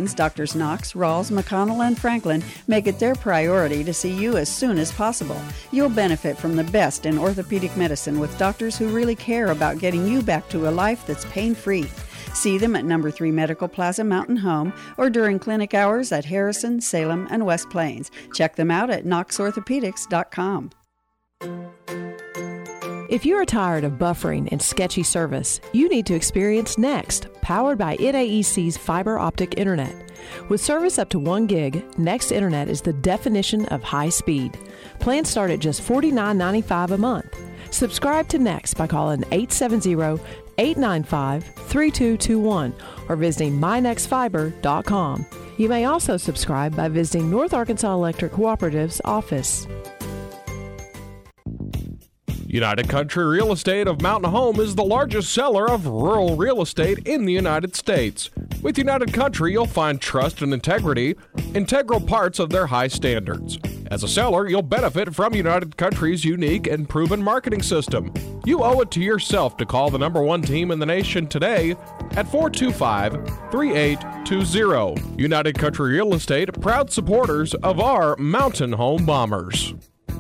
Plains, Drs. Knox, Rawls, McConnell, and Franklin make it their priority to see you as soon as possible. You'll benefit from the best in orthopedic medicine with doctors who really care about getting you back to a life that's pain-free. See them at No. 3 Medical Plaza Mountain Home or during clinic hours at Harrison, Salem, and West Plains. Check them out at knoxorthopedics.com. If you are tired of buffering and sketchy service, you need to experience Next, powered by NAEC's fiber optic internet. With service up to 1 gig, Next Internet is the definition of high speed. Plans start at just $49.95 a month. Subscribe to Next by calling 870-895-3221 or visiting mynextfiber.com. You may also subscribe by visiting North Arkansas Electric Cooperative's office. United Country Real Estate of Mountain Home is the largest seller of rural real estate in the United States. With United Country, you'll find trust and integrity, integral parts of their high standards. As a seller, you'll benefit from United Country's unique and proven marketing system. You owe it to yourself to call the #1 team in the nation today at 425-3820. United Country Real Estate, proud supporters of our Mountain Home Bombers.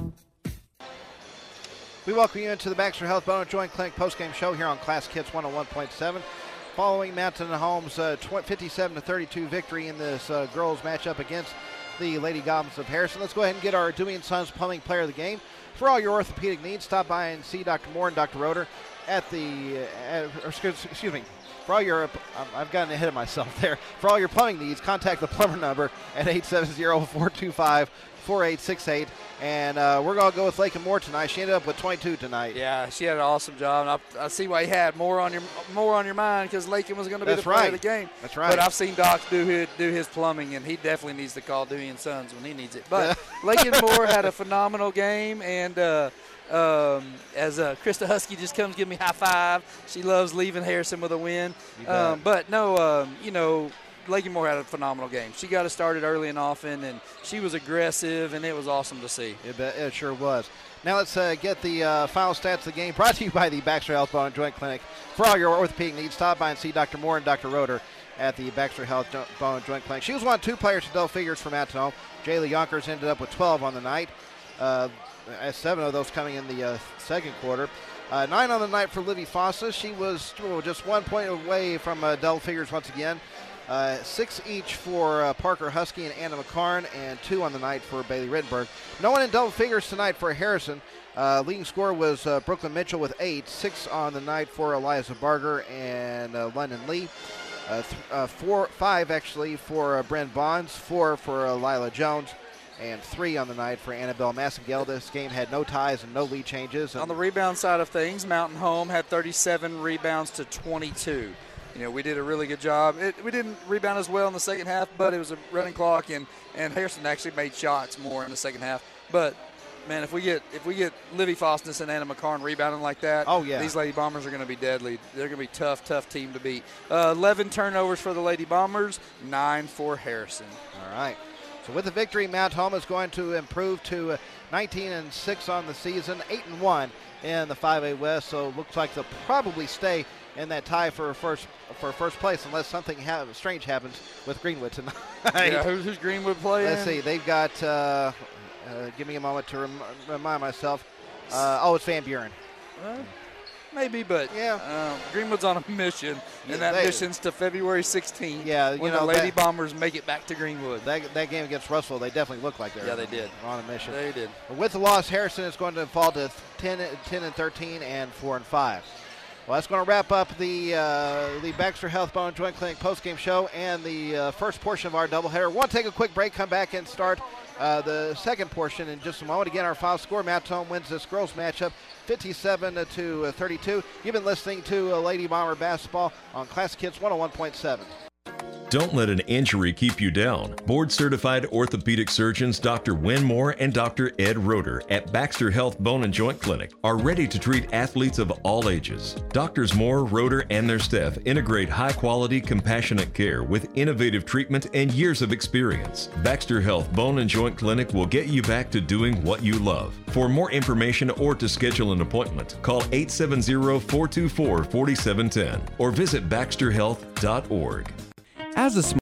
We welcome you into the Baxter Health Bone and Joint Clinic postgame show here on Classic Hits 101.7. Following Mountain Home's 57-32 victory in this girls matchup against the Lady Goblins of Harrison. Let's go ahead and get our Dewey & Sons Plumbing Player of the Game. For all your orthopedic needs, stop by and see Dr. Moore and Dr. Roeder at the, excuse me, for all your, I've gotten ahead of myself there. For all your plumbing needs, contact the plumber number at 870-425-4868. And we're going to go with Lakin Moore tonight. She ended up with 22 tonight. Yeah, she had an awesome job. And I see why you had more on your mind because Lakin was going to be the player of the game. That's right. But I've seen Doc do his plumbing, and he definitely needs to call Dewey & Sons when he needs it. But Lakin Moore had a phenomenal game, and as Krista Husky just comes give me a high five, she loves leaving Harrison with a win. But no, Lakin Moore had a phenomenal game. She got us started early and often, and she was aggressive, and it was awesome to see. It sure was. Now let's get the final stats of the game brought to you by the Baxter Health Bone and Joint Clinic. For all your orthopedic needs, stop by and see Dr. Moore and Dr. Roeder at the Baxter Health Bone and Joint Clinic. She was one of 2 players to double figures from Mountain Home. Jaylee Yonkers ended up with 12 on the night, 7 of those coming in the second quarter. 9 on the night for Livy Fossa. She was just 1 point away from double figures once again. 6 each for Parker Husky and Anna McCarn, and 2 on the night for Bailey Rittenberg. No one in double figures tonight for Harrison. Leading scorer was Brooklyn Mitchell with 8. 6 on the night for Eliza Barger and London Lee. 5 actually for Bryn Bonds. 4 for Lila Jones. And 3 on the night for Annabelle Massengale. This game had no ties and no lead changes. On the rebound side of things, Mountain Home had 37 rebounds to 22. We did a really good job. We didn't rebound as well in the second half, but it was a running clock, and Harrison actually made shots more in the second half. But man, if we get Livy Fostness and Anna McCarn rebounding like that, these Lady Bombers are going to be deadly. They're going to be tough team to beat. 11 turnovers for the Lady Bombers, 9 for Harrison. All right. So with the victory, Mount Home is going to improve to 19-6 on the season, 8-1 in the 5A West. So it looks like they'll probably stay in that tie for first place unless something strange happens with Greenwood tonight. Yeah, who's Greenwood playing? Let's see. They've got, give me a moment to remind myself. It's Van Buren. Maybe, but Greenwood's on a mission, and that mission's to February 16th. Yeah, when the Lady Bombers make it back to Greenwood. That game against Russell, they definitely looked like they did on a mission. They did. With the loss, Harrison is going to fall to 10-13 and 4-5. Well, that's going to wrap up the Baxter Health Bone and Joint Clinic postgame show and the first portion of our doubleheader. We'll take a quick break, come back and start the second portion in just a moment. Again, our final score, Mountain Home wins this girls matchup 57-32. You've been listening to Lady Bomber Basketball on Classic Hits 101.7. Don't let an injury keep you down. Board-certified orthopedic surgeons Dr. Win Moore and Dr. Ed Roeder at Baxter Health Bone and Joint Clinic are ready to treat athletes of all ages. Doctors Moore, Roeder, and their staff integrate high-quality, compassionate care with innovative treatment and years of experience. Baxter Health Bone and Joint Clinic will get you back to doing what you love. For more information or to schedule an appointment, call 870-424-4710 or visit baxterhealth.org. As a